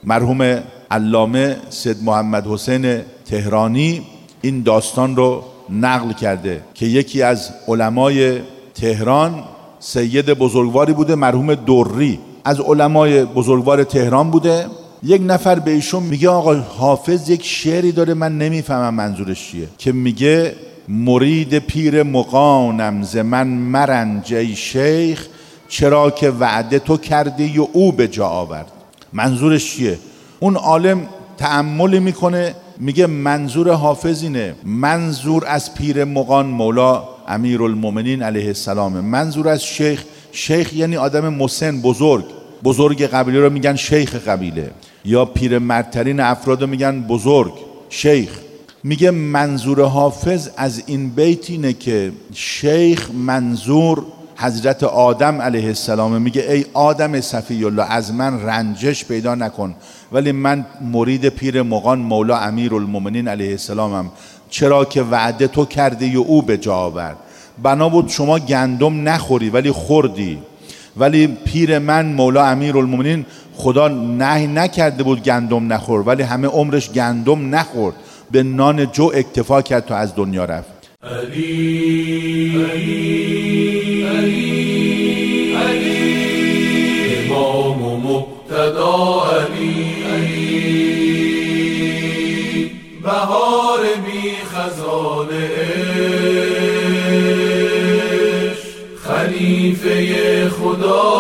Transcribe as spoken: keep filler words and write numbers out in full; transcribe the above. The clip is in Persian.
مرحوم علامه سید محمد حسین تهرانی این داستان رو نقل کرده که یکی از علمای تهران سید بزرگواری بوده، مرحوم دوری، از علمای بزرگوار تهران بوده. یک نفر به ایشون میگه آقا حافظ یک شعری داره من نمیفهمم منظورش چیه، که میگه مرید پیر مغانم ز من مرنج ای شیخ، چرا که وعده تو کردی و او به جا آورد. منظورش چیه؟ اون عالم تأمل میکنه، میگه منظور حافظ اینه، منظور از پیر مغان مولا امیرالمومنین علیه السلام، منظور از شیخ، شیخ یعنی آدم مسن، بزرگ، بزرگ قبیله رو میگن شیخ قبیله، یا پیر مرترین افراد رو میگن بزرگ، شیخ. میگه منظور حافظ از این بیت اینه که شیخ منظور حضرت آدم علیه السلام. میگه ای آدم صفی الله از من رنجش پیدا نکن، ولی من مرید پیر مغان مولا امیرالمومنین علیه السلامم، چرا که وعده تو کردی و او به جا آورد. بنا بود شما گندم نخوری ولی خوردی، ولی پیر من مولا امیرالمومنین خدا نهی نکرده بود گندم نخور، ولی همه عمرش گندم نخورد، به نان جو اکتفا کرد تا از دنیا رفت. علی علی علی علی امام و مقتدا علی علی بهار بی خزان عشق خلیفه خدا